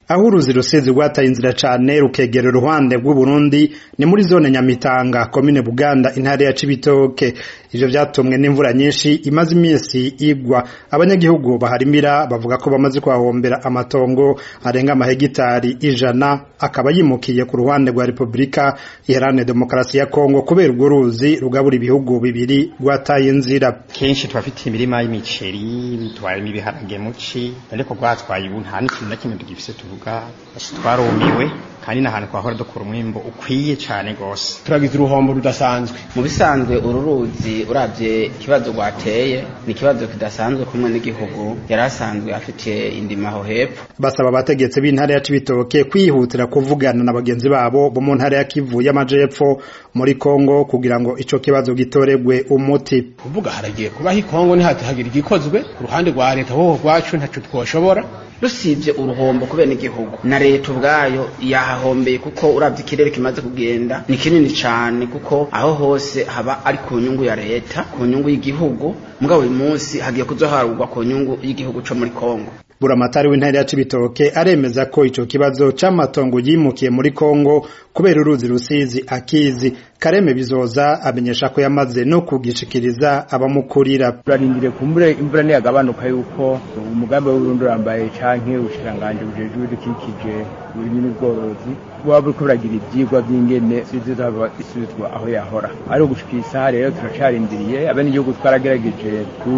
aho uruzi Rusizi rwataye inzira cane rukegera uruhande rw'u Burundi ni muri zone Nyamitanga komine Buganda intara ya Cibitoke. Ivyo vyatumwe n'imvura nyinshi imaze imisi igwa. Abanyagihugu baharimira bavuga ko bamaze kwahombera amatongo arenga amahegitari 100 akaba yimukiye ku ruhande rwa Republika Iharanira Demokarasi ya Kongo kubera urwo ruzi rugabura ibihugu bibiri rwataye inzira. Kenshi twafite imirima y'imiceri twari ibiharage muci ariko rwatwaye ubu nta n'ikintu na kimwe tugifise tuvuga twarumiwe kandi nahantu kwahora dukora umwimbo ukwiye cyane gose. Turagize uruhombo rudasanzwe. Mu bisanzwe ururuzi uravye ikibazo rwateye ni ikibazo kidasanzwe kumwe n'igihugu yarasanzwe afitiye indima ho hepfo. Basaba abategetsi b'intara ya Cibitoke kwihutira kuvugana na bagenzi babo bo mu ntara ya Kivu y'Amajepfo muri Kongo kugira ngo ico kibazo gitoregwe umuti. Kuvuga haragiye kubaho Kongo ni hatagira igikozwe ku ruhande rwa leta ho rwacu ntaco twoshobora. Rusivye uruhombo kubera n'igihugu na leta ubwayo yahahombeye kuko uravye ikirere kimaze kugenda ni kinini cyane kuko aho hose haba ari ku nyungu ya leta ku nyungu y'igihugu mugabo uyu munsi hagiye kuzoharugwa ku nyungu y'igihugu co muri Kongo. Buramatari w'intara ya Cibitoke aremeza ko ico kibazo c'amatongo yimukiye muri Kongo kubera uruzi Rusizi akizi. Kareme Bizoza amenyesha ko yamaze no kugishikiriza abamukurira. Turarindire kumbure imvura ni yagabanuka yuko umugambi w'Urundi urambaye canke ushiranganje bujejwe dukikije urimi n'ubworozi waba uko biragira ivyigwa by'ingene sizizaba isubizwa aho yahora. Ari ugushikisa rero turacarindiriye abene igihugu twaragerageje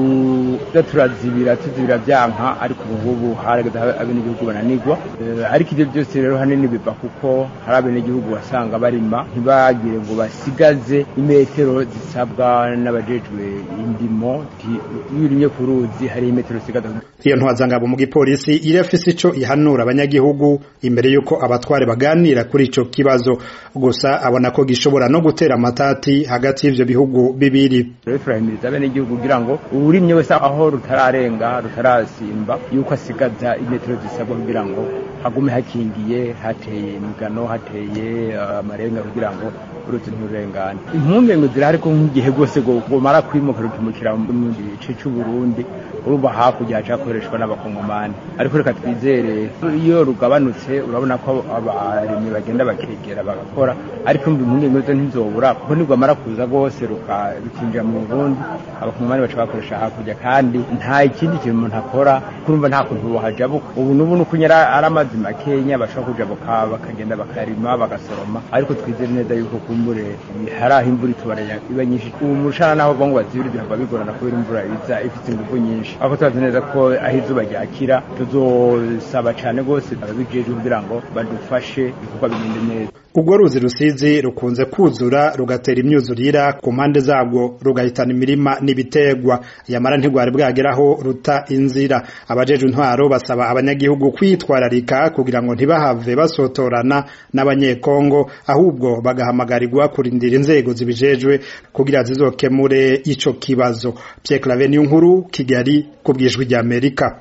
turazibira byanka ariko ubu harageze abene igihugu bananigwa. Ariko ivyo byose rero hanini biva kuko hari abene igihugu wasanga barima ntibagire ngo basigaze imetero zisabwa n'abajejwe indimo y'urimye ku ruzi hari imetero sigaza. Iyo ntwazangabo mu gipolisi irafise ico ihanura abanyagihugu imbere yuko abatware baganira kuri ico kibazo gusa abona ko gishobora no gutera amatati hagati y'ivyo bihugu bibiri. Turahimiriza abene igihugu kugira ngo urimye wese aho rutararenga rutarasimba yuko asigaza imetero zisabwa kugira ngo hagume hakingiye hateye imigano hateye amarenga kugira ngo uruzi nturengane. Impungenge zirahari ko nk'igihe gose ngo mara kwimuka rukimukira mu gice cy'u Burundi urumva hakurya hacakoreshwa n'abakongomani ariko reka twizere iyo rugabanutse urabona ko abarimi bagenda bakegera bagakora ariko impungenge zo ntizobura kuko nibwo mara kuza gose rukinjira mu Burundi abakongomani baca bakoresha hakurya kandi nta ikindi kintu umuntu akora kurumva nta kuntu bahajabuka ubu n'ubu nukunyara aramazi makenya bashaka kujabuka bakagenda bakarima bagasoroma ariko twizere neza yuko kumbure haraho imvura itubaranya iba nyinshi umushana naho bongo bazibirira babigorana kubera imvura iza ifite ingufu nyinshi ako tuzi neza ko aho izuba ryakira tuzosaba cyane gose ababijeje kugira ngo badufashe kuko bigende neza. Ubwo ruzi Rusizi rukunze kuzura rugatera imyuzurira ku mpande zabwo rugahitana imirima n'ibitegwa yamara ntigwari bwageraho ruta inzira. Abajeje intwaro basaba abanyagihugu kwitwararika kugira ngo ntibahave basotorana n'abanyekongo ahubwo bagahamagarirwa kurindira inzego zibijejwe kugira zizokemure ico kibazo. Pierre Claver Niyonkuru, Kigali, kubwijwi rya Amerika.